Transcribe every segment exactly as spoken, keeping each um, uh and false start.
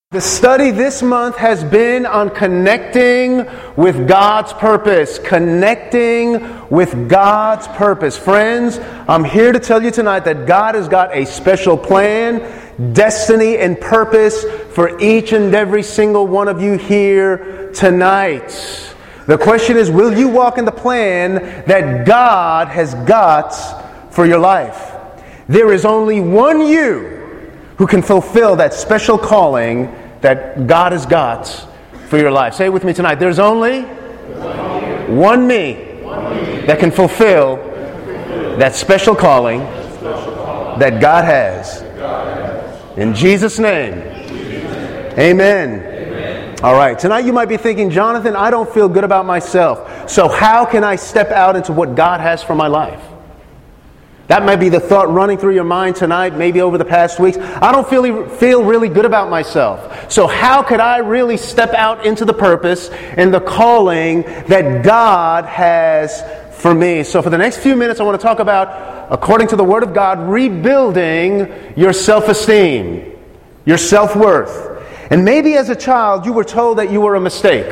The study this month has been on connecting with God's purpose. Connecting with God's purpose. Friends, I'm here to tell you tonight that God has got a special plan, destiny, and purpose for each and every single one of you here tonight. The question is, will you walk in the plan that God has got for your life? There is only one you who can fulfill that special calling that God has got for your life. Say it with me tonight. There's only one, one me that can fulfill that special calling that God has. In Jesus' name. Amen. All right. Tonight you might be thinking, Jonathan, I don't feel good about myself. So how can I step out into what God has for my life? That might be the thought running through your mind tonight, maybe over the past weeks. I don't feel, feel really good about myself. So how could I really step out into the purpose and the calling that God has for me? So for the next few minutes, I want to talk about, according to the Word of God, rebuilding your self-esteem, your self-worth. And maybe as a child, you were told that you were a mistake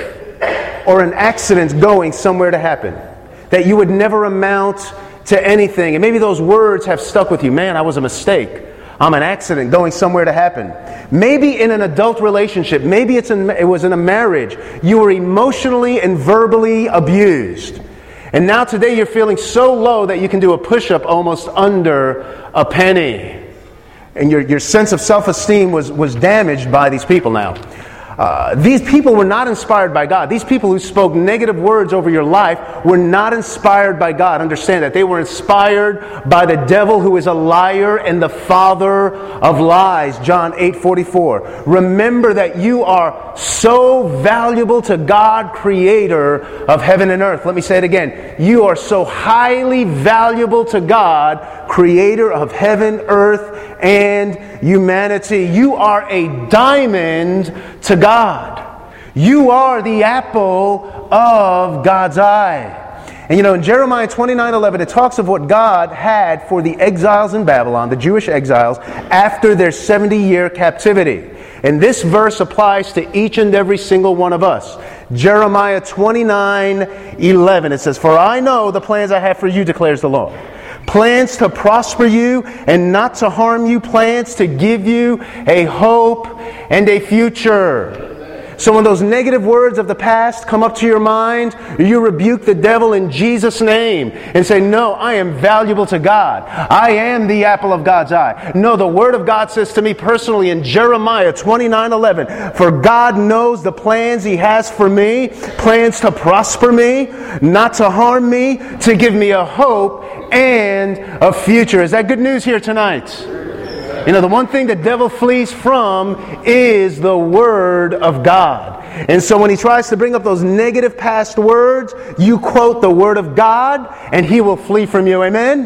or an accident going somewhere to happen, that you would never amount to anything. And maybe those words have stuck with you. Man, I was a mistake. I'm an accident going somewhere to happen. Maybe in an adult relationship. Maybe it's in, it was in a marriage. You were emotionally and verbally abused. And now today you're feeling so low that you can do a push-up almost under a penny. And your, your sense of self-esteem was, was damaged by these people now. Uh, these people were not inspired by God. These people who spoke negative words over your life were not inspired by God. Understand that. They were inspired by the devil, who is a liar and the father of lies. John eight forty-four. Remember that you are so valuable to God, creator of heaven and earth. Let me say it again. You are so highly valuable to God, creator of heaven, earth, and humanity. You are a diamond to God. God. You are the apple of God's eye. And you know, in Jeremiah twenty-nine eleven, it talks of what God had for the exiles in Babylon, the Jewish exiles, after their seventy-year captivity. And this verse applies to each and every single one of us. Jeremiah twenty-nine eleven, it says, "For I know the plans I have for you, declares the Lord. Plans to prosper you and not to harm you. Plans to give you a hope and a future." So when those negative words of the past come up to your mind, you rebuke the devil in Jesus' name and say, no, I am valuable to God. I am the apple of God's eye. No, the Word of God says to me personally in Jeremiah twenty-nine eleven, "For God knows the plans He has for me, plans to prosper me, not to harm me, to give me a hope and a future." Is that good news here tonight? You know, the one thing the devil flees from is the Word of God. And so when he tries to bring up those negative past words, you quote the Word of God and he will flee from you. Amen?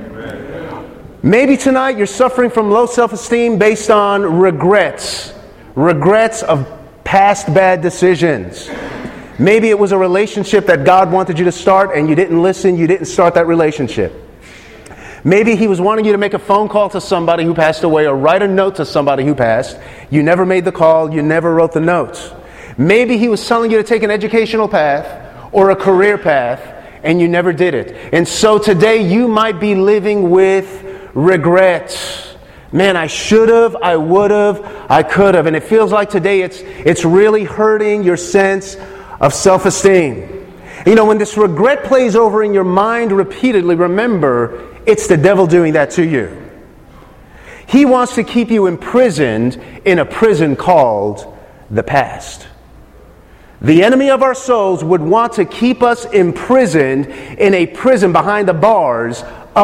Amen. Maybe tonight you're suffering from low self-esteem based on regrets. Regrets of past bad decisions. Maybe it was a relationship that God wanted you to start and you didn't listen, you didn't start that relationship. Maybe He was wanting you to make a phone call to somebody who passed away or write a note to somebody who passed. You never made the call, you never wrote the notes. Maybe He was telling you to take an educational path or a career path and you never did it. And so today you might be living with regret. Man, I should have, I would have, I could have. And it feels like today it's it's really hurting your sense of self-esteem. You know, when this regret plays over in your mind repeatedly, remember, it's the devil doing that to you. He wants to keep you imprisoned in a prison called the past. The enemy of our souls would want to keep us imprisoned in a prison behind the bars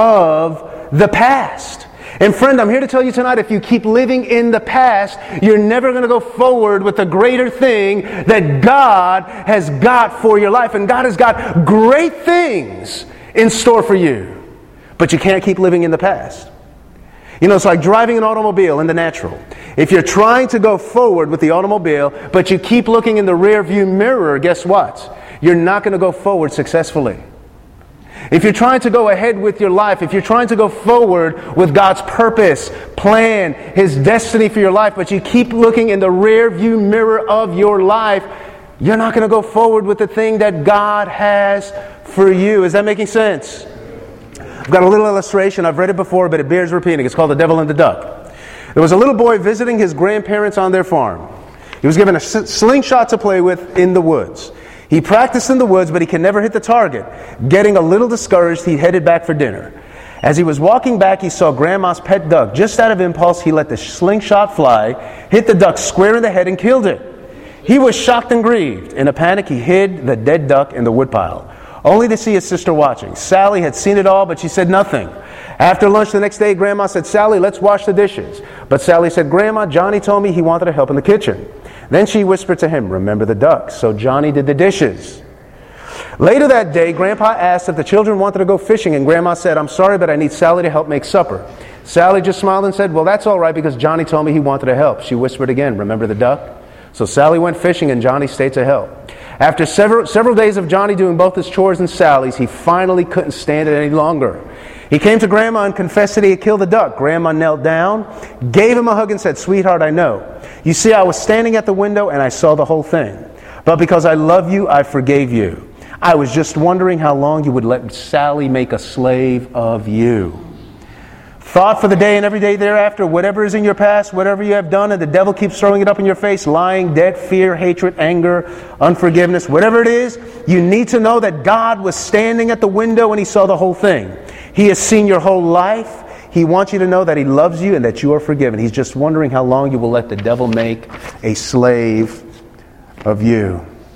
of the past. And friend, I'm here to tell you tonight, if you keep living in the past, you're never going to go forward with the greater thing that God has got for your life. And God has got great things in store for you. But you can't keep living in the past. You know, it's like driving an automobile in the natural. If you're trying to go forward with the automobile, but you keep looking in the rear view mirror, guess what? You're not going to go forward successfully. If you're trying to go ahead with your life, if you're trying to go forward with God's purpose, plan, His destiny for your life, but you keep looking in the rear view mirror of your life, you're not going to go forward with the thing that God has for you. Is that making sense? I've got a little illustration. I've read it before, but it bears repeating. It's called The Devil and the Duck. There was a little boy visiting his grandparents on their farm. He was given a slingshot to play with in the woods. He practiced in the woods, but he could never hit the target. Getting a little discouraged, he headed back for dinner. As he was walking back, he saw Grandma's pet duck. Just out of impulse, he let the slingshot fly, hit the duck square in the head, and killed it. He was shocked and grieved. In a panic, he hid the dead duck in the woodpile, only to see his sister watching. Sally had seen it all, but she said nothing. After lunch the next day, Grandma said, "Sally, let's wash the dishes." But Sally said, "Grandma, Johnny told me he wanted to help in the kitchen." Then she whispered to him, "Remember the duck." So Johnny did the dishes. Later that day, Grandpa asked if the children wanted to go fishing, and Grandma said, "I'm sorry, but I need Sally to help make supper." Sally just smiled and said, "Well, that's all right, because Johnny told me he wanted to help." She whispered again, "Remember the duck?" So Sally went fishing, and Johnny stayed to help. After several, several days of Johnny doing both his chores and Sally's, he finally couldn't stand it any longer. He came to Grandma and confessed that he had killed the duck. Grandma knelt down, gave him a hug, and said, "Sweetheart, I know. You see, I was standing at the window and I saw the whole thing. But because I love you, I forgave you. I was just wondering how long you would let Sally make a slave of you." Thought for the day and every day thereafter: whatever is in your past, whatever you have done, and the devil keeps throwing it up in your face, lying, debt, fear, hatred, anger, unforgiveness, whatever it is, you need to know that God was standing at the window and He saw the whole thing. He has seen your whole life. He wants you to know that He loves you and that you are forgiven. He's just wondering how long you will let the devil make a slave of you.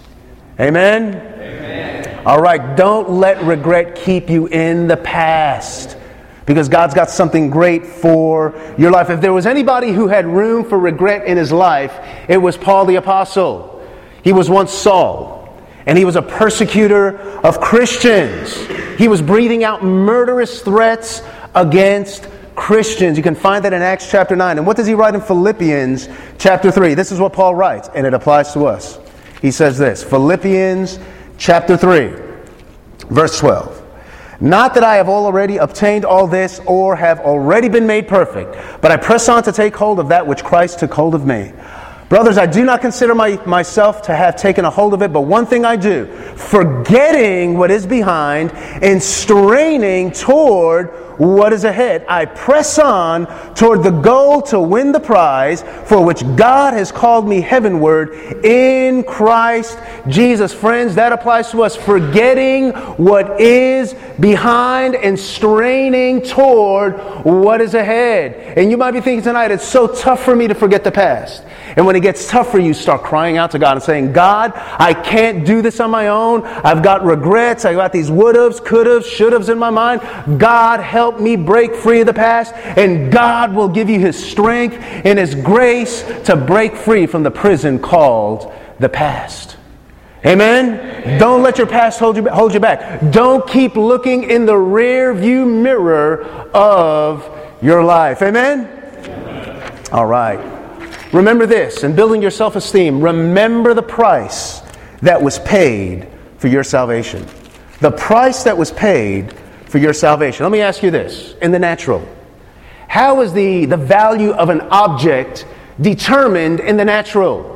Amen? Amen. All right, don't let regret keep you in the past, because God's got something great for your life. If there was anybody who had room for regret in his life, it was Paul the Apostle. He was once Saul, and he was a persecutor of Christians. He was breathing out murderous threats against Christians. You can find that in Acts chapter nine. And what does he write in Philippians chapter three? This is what Paul writes, and it applies to us. He says this, Philippians chapter three, verse twelve. "Not that I have already obtained all this or have already been made perfect, but I press on to take hold of that which Christ took hold of me. Brothers, I do not consider my, myself to have taken a hold of it, but one thing I do, forgetting what is behind and straining toward what is ahead, I press on toward the goal to win the prize for which God has called me heavenward in Christ Jesus." Friends, that applies to us. Forgetting what is behind and straining toward what is ahead. And you might be thinking tonight, it's so tough for me to forget the past. And when it gets tough for you, start crying out to God and saying, "God, I can't do this on my own. I've got regrets. I've got these would-haves, could-haves, should-haves in my mind. God, help me break free of the past." And God will give you His strength and His grace to break free from the prison called the past. Amen? Amen. Don't let your past hold you, hold you back. Don't keep looking in the rear view mirror of your life. Amen? Amen. All right. Remember this, in building your self-esteem, remember the price that was paid for your salvation. The price that was paid for your salvation. Let me ask you this, in the natural. How is the, the value of an object determined in the natural?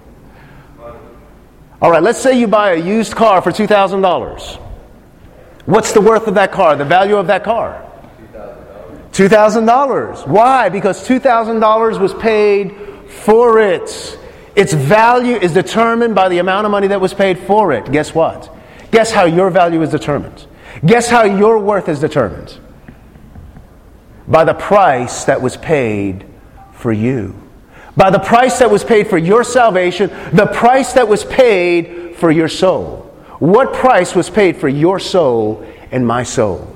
All right, let's say you buy a used car for two thousand dollars. What's the worth of that car, the value of that car? two thousand dollars. Why? Because two thousand dollars was paid for it. Its value is determined by the amount of money that was paid for it. Guess what? Guess how your value is determined? Guess how your worth is determined? By the price that was paid for you. By the price that was paid for your salvation, the price that was paid for your soul. What price was paid for your soul and my soul?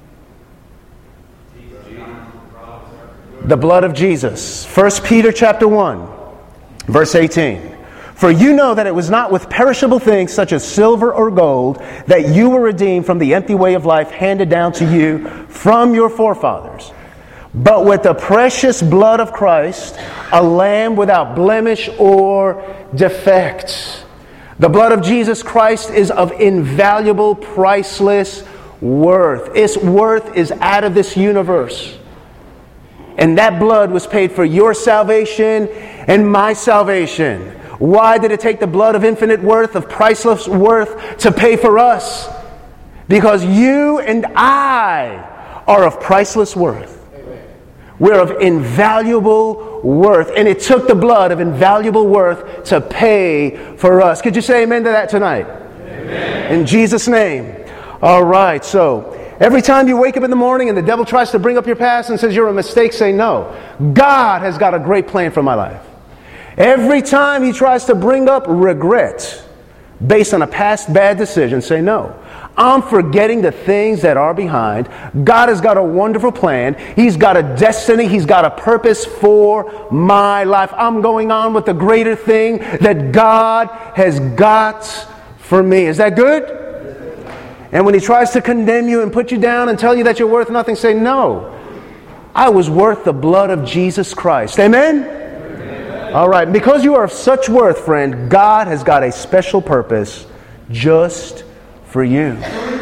The blood of Jesus. First Peter chapter one, verse eighteen. "For you know that it was not with perishable things such as silver or gold that you were redeemed from the empty way of life handed down to you from your forefathers, but with the precious blood of Christ, a lamb without blemish or defect." The blood of Jesus Christ is of invaluable, priceless worth. Its worth is out of this universe. And that blood was paid for your salvation and my salvation. Why did it take the blood of infinite worth, of priceless worth, to pay for us? Because you and I are of priceless worth. We're of invaluable worth. And it took the blood of invaluable worth to pay for us. Could you say amen to that tonight? Amen. In Jesus' name. All right, so every time you wake up in the morning and the devil tries to bring up your past and says you're a mistake, say no. God has got a great plan for my life. Every time he tries to bring up regret based on a past bad decision, say no. I'm forgetting the things that are behind. God has got a wonderful plan. He's got a destiny. He's got a purpose for my life. I'm going on with the greater thing that God has got for me. Is that good? And when he tries to condemn you and put you down and tell you that you're worth nothing, say no. I was worth the blood of Jesus Christ. Amen? Amen. All right. Because you are of such worth, friend, God has got a special purpose just for you.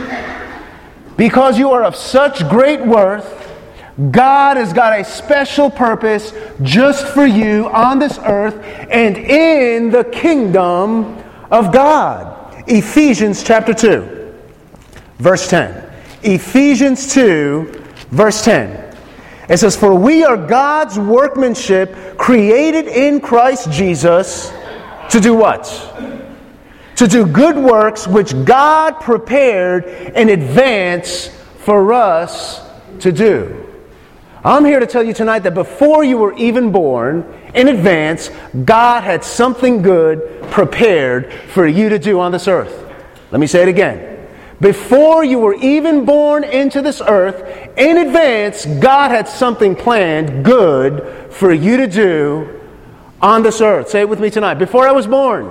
Because you are of such great worth, God has got a special purpose just for you on this earth and in the kingdom of God. Ephesians chapter two, verse ten. Ephesians two, verse ten. It says, "For we are God's workmanship, created in Christ Jesus, to do what? To do good works which God prepared in advance for us to do." I'm here to tell you tonight that before you were even born, in advance, God had something good prepared for you to do on this earth. Let me say it again. Before you were even born into this earth, in advance, God had something planned good for you to do on this earth. Say it with me tonight. Before I was born,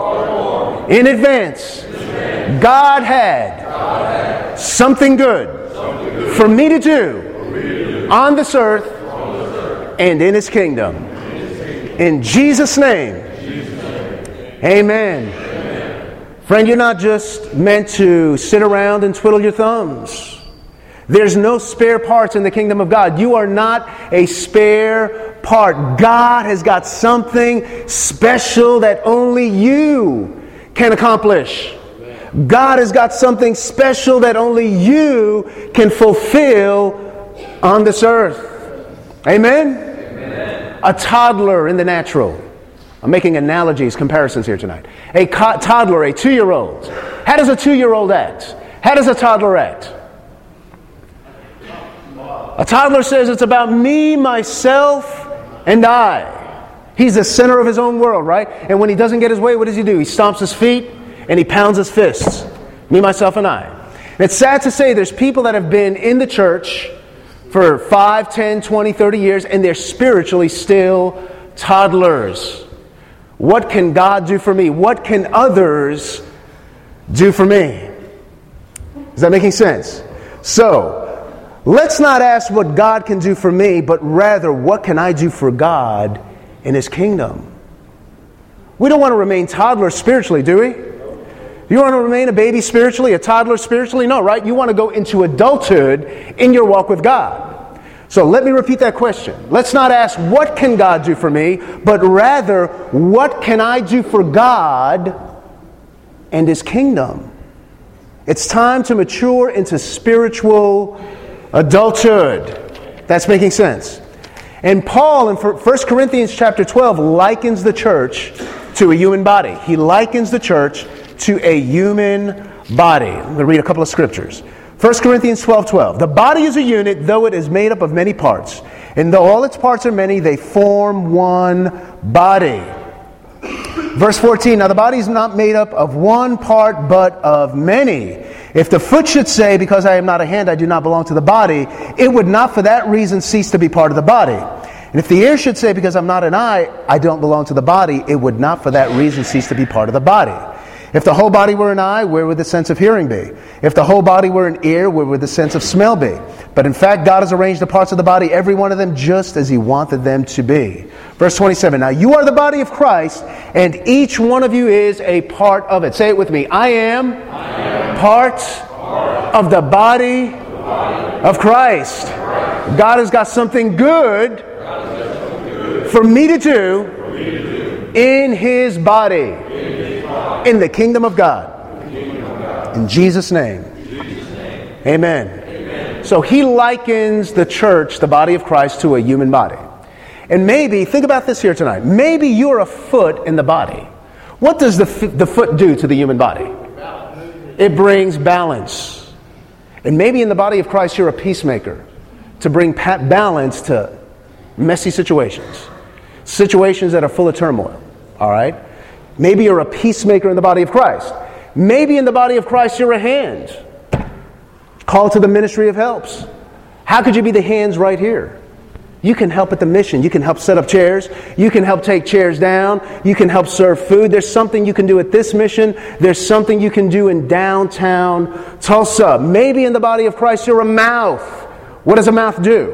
in advance, God had something good for me to do on this earth and in His kingdom. In Jesus' name, amen. Friend, you're not just meant to sit around and twiddle your thumbs. There's no spare parts in the kingdom of God. You are not a spare part. God has got something special that only you can accomplish. God has got something special that only you can fulfill on this earth. Amen? Amen. A toddler in the natural. I'm making analogies, comparisons here tonight. A co- toddler, a two-year-old. How does a two-year-old act? How does a toddler act? A toddler says it's about me, myself, and I. He's the center of his own world, right? And when he doesn't get his way, what does he do? He stomps his feet and he pounds his fists. Me, myself, and I. And it's sad to say there's people that have been in the church for five, ten, twenty, thirty years, and they're spiritually still toddlers. What can God do for me? What can others do for me? Is that making sense? So, let's not ask what God can do for me, but rather, what can I do for God in His kingdom? We don't want to remain toddlers spiritually, do we? You want to remain a baby spiritually, a toddler spiritually? No, right? You want to go into adulthood in your walk with God. So let me repeat that question. Let's not ask, what can God do for me? But rather, what can I do for God and His kingdom? It's time to mature into spiritual adulthood. That's making sense. And Paul in First Corinthians chapter twelve likens the church to a human body. He likens the church to a human body. I'm going to read a couple of scriptures. First Corinthians twelve twelve. The body is a unit, though it is made up of many parts. And though all its parts are many, they form one body. Verse fourteen. Now the body is not made up of one part, but of many. If the foot should say, because I am not a hand, I do not belong to the body, it would not for that reason cease to be part of the body. And if the ear should say, because I'm not an eye, I don't belong to the body, it would not for that reason cease to be part of the body. If the whole body were an eye, where would the sense of hearing be? If the whole body were an ear, where would the sense of smell be? But in fact, God has arranged the parts of the body, every one of them, just as He wanted them to be. Verse twenty-seven. Now you are the body of Christ, and each one of you is a part of it. Say it with me. I am, I am part, part of the body of Christ. God has got something good for me to do in His body, in the kingdom of God. In Jesus' name. Amen. So He likens the church, the body of Christ, to a human body. And maybe, think about this here tonight, maybe you're a foot in the body. What does the, f- the foot do to the human body? It brings balance. And maybe in the body of Christ you're a peacemaker to bring pa- balance to messy situations. Situations that are full of turmoil. All right? Maybe you're a peacemaker in the body of Christ. Maybe in the body of Christ you're a hand. Called to the ministry of helps. How could you be the hands right here? You can help at the mission. You can help set up chairs. You can help take chairs down. You can help serve food. There's something you can do at this mission. There's something you can do in downtown Tulsa. Maybe in the body of Christ you're a mouth. What does a mouth do?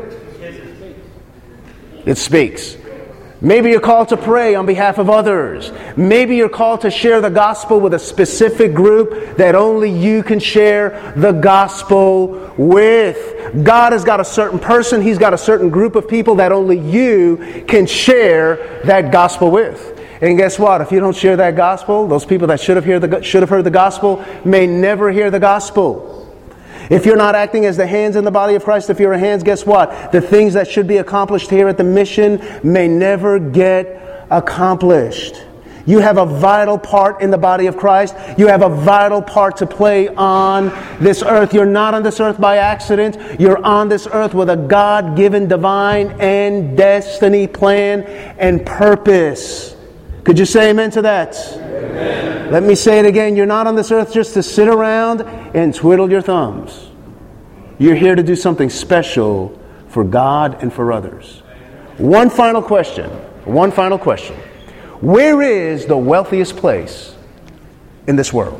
It speaks. Maybe you're called to pray on behalf of others. Maybe you're called to share the gospel with a specific group that only you can share the gospel with. God has got a certain person, He's got a certain group of people that only you can share that gospel with. And guess what? If you don't share that gospel, those people that should have heard the, should have heard the gospel may never hear the gospel. If you're not acting as the hands in the body of Christ, if you're a hands, guess what? The things that should be accomplished here at the mission may never get accomplished. You have a vital part in the body of Christ. You have a vital part to play on this earth. You're not on this earth by accident. You're on this earth with a God-given divine and destiny plan and purpose. Could you say amen to that? Amen. Let me say it again. You're not on this earth just to sit around and twiddle your thumbs. You're here to do something special for God and for others. One final question. One final question. Where is the wealthiest place in this world?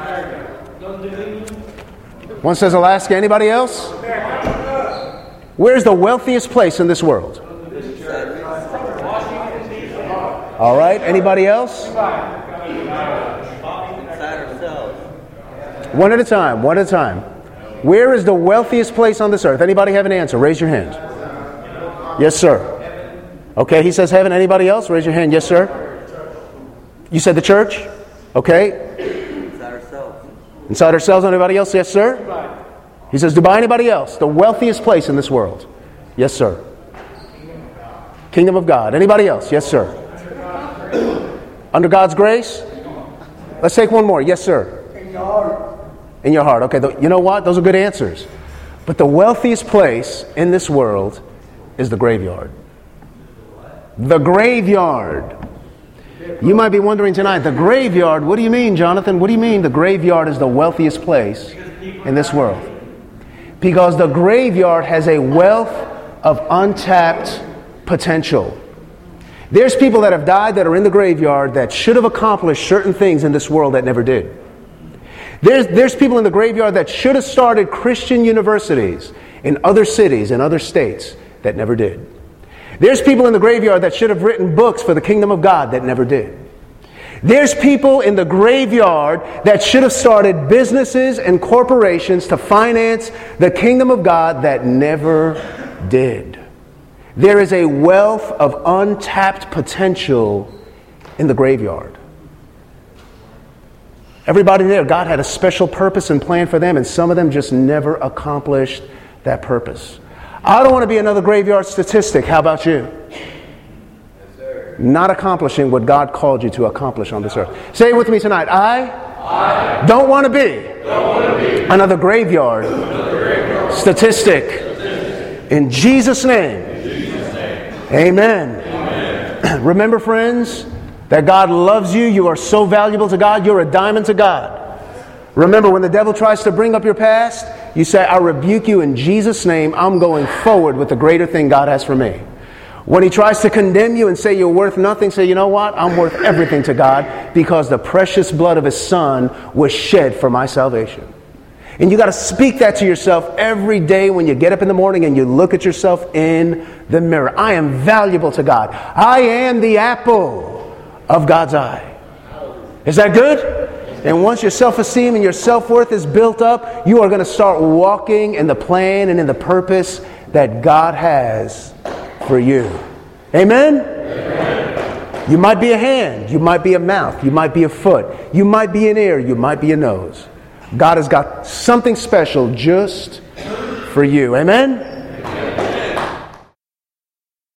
One says Alaska. Anybody else? Where's the wealthiest place in this world? All right. Anybody else? One at a time. One at a time. Where is the wealthiest place on this earth? Anybody have an answer? Raise your hand. Yes, sir. Okay, he says heaven. Anybody else? Raise your hand. Yes, sir. You said the church? Okay. Inside ourselves. Inside ourselves. Anybody else? Yes, sir. He says Dubai. Anybody else? The wealthiest place in this world? Yes, sir. Kingdom of God. Anybody else? Yes, sir. Under God's grace? Let's take one more. Yes, sir. In your heart. In your heart. Okay, you know what? Those are good answers. But the wealthiest place in this world is the graveyard. The graveyard. You might be wondering tonight, the graveyard, what do you mean, Jonathan? What do you mean the graveyard is the wealthiest place in this world? Because the graveyard has a wealth of untapped potential. There's people that have died that are in the graveyard that should have accomplished certain things in this world that never did. There's, there's people in the graveyard that should have started Christian universities in other cities and other states that never did. There's people in the graveyard that should have written books for the kingdom of God that never did. There's people in the graveyard that should have started businesses and corporations to finance the kingdom of God that never did. There is a wealth of untapped potential in the graveyard. Everybody there, God had a special purpose and plan for them, and some of them just never accomplished that purpose. I don't want to be another graveyard statistic. How about you? Yes, sir. Not accomplishing what God called you to accomplish on this earth. Say it with me tonight. I, I don't want to be, don't want to be another graveyard, another graveyard statistic. statistic. In Jesus' name. In Jesus' name. Amen. Amen. Remember, friends, that God loves you. You are so valuable to God. You're a diamond to God. Remember, when the devil tries to bring up your past, you say, I rebuke you in Jesus' name. I'm going forward with the greater thing God has for me. When he tries to condemn you and say you're worth nothing, say, you know what? I'm worth everything to God because the precious blood of His Son was shed for my salvation. And you got to speak that to yourself every day when you get up in the morning and you look at yourself in the mirror. I am valuable to God. I am the apple of God's eye. Is that good? And once your self-esteem and your self-worth is built up, you are going to start walking in the plan and in the purpose that God has for you. Amen? Amen? You might be a hand. You might be a mouth. You might be a foot. You might be an ear. You might be a nose. God has got something special just for you. Amen?